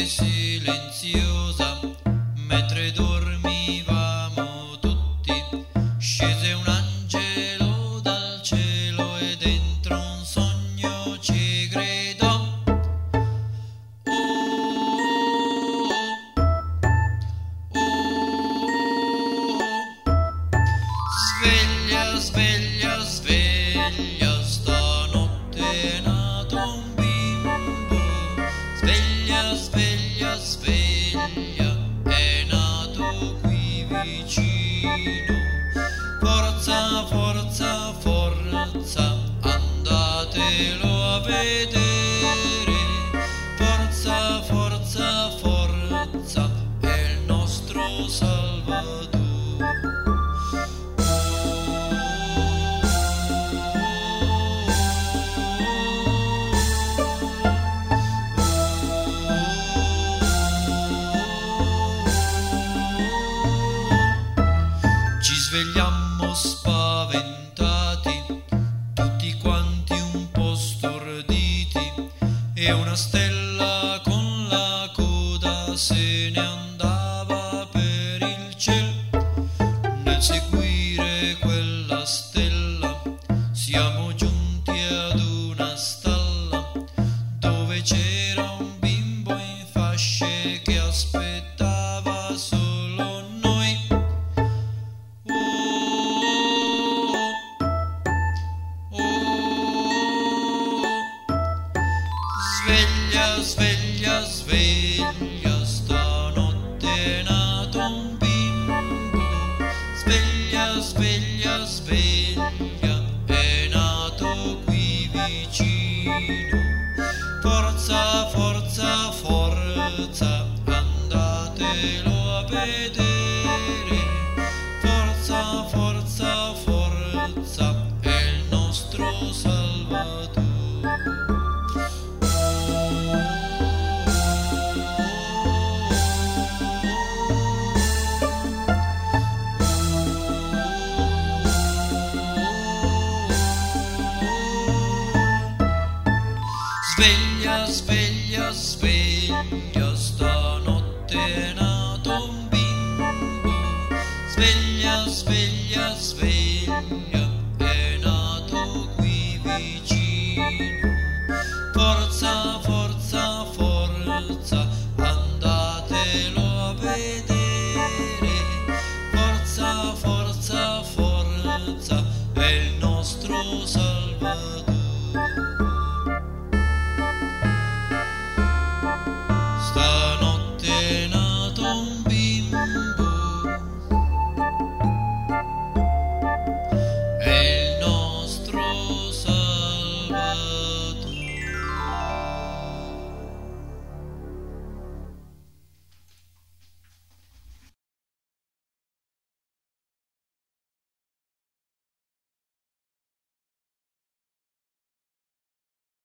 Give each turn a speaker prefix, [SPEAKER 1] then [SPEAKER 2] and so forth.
[SPEAKER 1] silenziosa, mentre dormivamo tutti, scese un angelo dal cielo e dentro un sogno ci gridò: oh, oh, sveglia, sveglia, sveglia, stanotte è nato un bimbo. Sveglia, sveglia, sveglia, è nato qui vicino. Forza, forza, forza, andatelo a vedere. Forza, forza, forza, è il nostro Salvatore. Ci svegliammo spaventati, tutti quanti un po' storditi, e una stella con la coda se ne andava per il cielo. Nel seguire quella stella siamo giunti ad una stalla dove c'era un bimbo in fasce che aspettava solo noi. Sveglia, sveglia, sveglia, stanotte è nato un bimbo. Sveglia, sveglia, sveglia, è nato qui vicino. Forza, forza, forza, andatelo a vedere. Forza, forza, forza, è il nostro Salvatore. Sveglia, sveglia, sveglia, stanotte è nato un bimbo. Sveglia, sveglia, sveglia, è nato qui vicino. Forza, forza, forza,